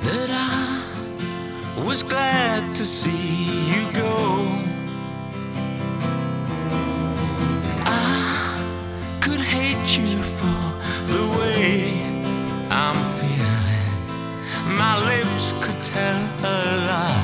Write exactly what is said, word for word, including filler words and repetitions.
that I was glad to see you go. I could hate you for the way I'm feeling. My lips could tell a lie.